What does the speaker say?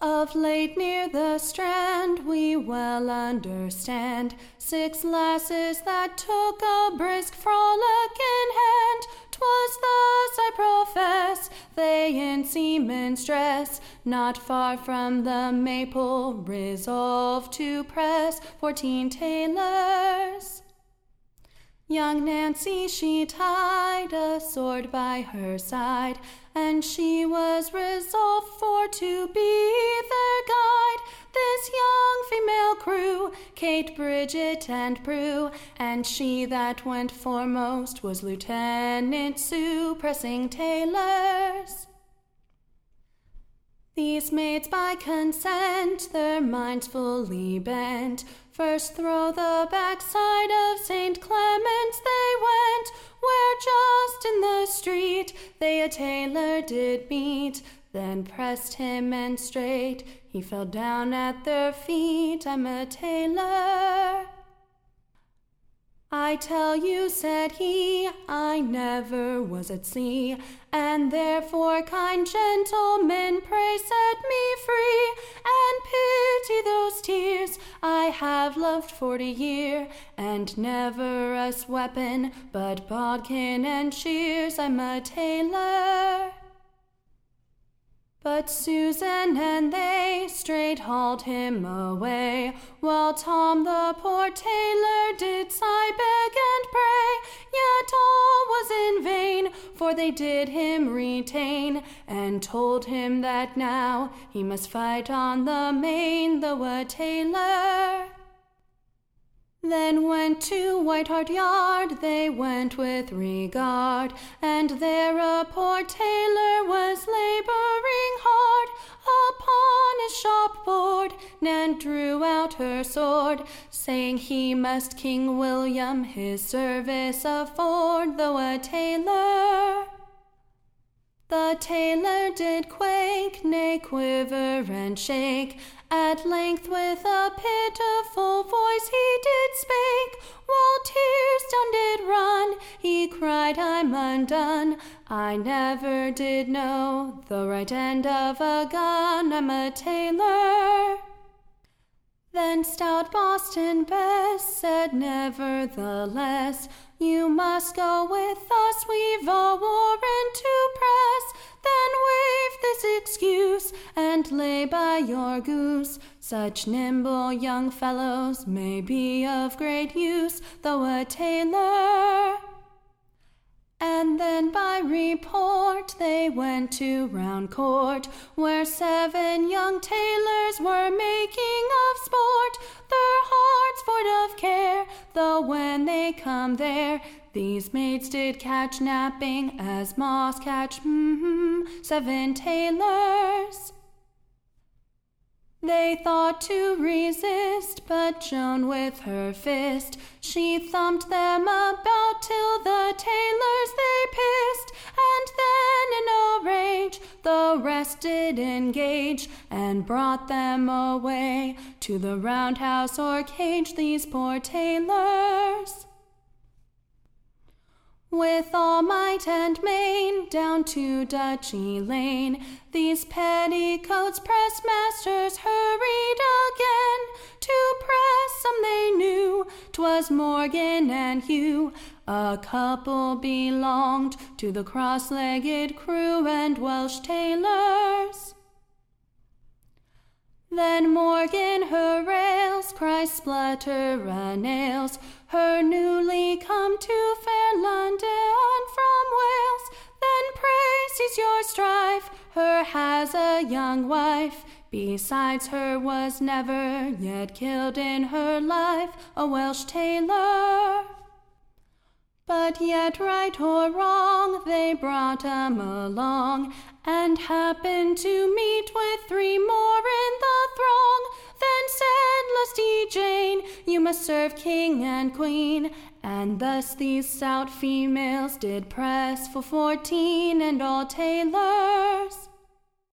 Of late near the strand we well understand 6 lasses that took a brisk frolic in hand. 'Twas thus, I profess, they in seaman's dress, not far from the Maple, resolved to press 14 tailors. Young Nancy, she tied a sword by her side, and she was resolved for to be their guide. This young female crew, Kate, Bridget, and Prue, and she that went foremost was Lieutenant Sue, pressing tailors. These maids by consent, their minds fully bent, first through the backside of St. Clement's they went, where just in the street they a tailor did meet. Then pressed him, and straight he fell down at their feet. I'm a tailor. I tell you, said he, I never was at sea, and therefore, kind gentlemen, pray set me free, and pity those tears I have loved 40 year, and never us weapon but bodkin and shears. I'm a tailor. But Susan and they straight hauled him away, while Tom the poor tailor did sigh, beg, and pray. Yet all was in vain, for they did him retain, and told him that now he must fight on the main, though a tailor. Then went to White Hart Yard, they went with regard, and there a poor tailor was laboring hard. Upon his shop board Nan drew out her sword, saying he must King William his service afford, though a tailor. The tailor did quake, nay, quiver and shake. At length with a pitiful voice he did spake, while tears down did run, he cried, I'm undone. I never did know the right end of a gun. I'm a tailor. Then stout Boston Bess said, nevertheless, you must go with us, we've a warrant to press. Then waive this excuse, and lay by your goose. Such nimble young fellows may be of great use, though a tailor. And then by report they went to Round Court, where 7 young tailors were making of sport, their hearts void of care, though when they come there, these maids did catch napping as moths catch 7 tailors. They thought to resist, but Joan with her fist, she thumped them about till the tailors they pissed, and then in a rage the rest did engage, and brought them away to the roundhouse or cage, these poor tailors. With all might and main, down to Duchy Lane, these petticoats press masters hurried again. To press some they knew, 'twas Morgan and Hugh, a couple belonged to the cross-legged crew and Welsh tailors. Then Morgan her rails, cries splutter a nails, her newly come to fair London from Wales. Then pray cease your strife, her has a young wife, besides her was never yet killed in her life a Welsh tailor. But yet right or wrong they brought 'em along, and happened to meet with 3 more in the throng. Then said lusty Jane, you must serve king and queen, and thus these stout females did press for 14 and all tailors.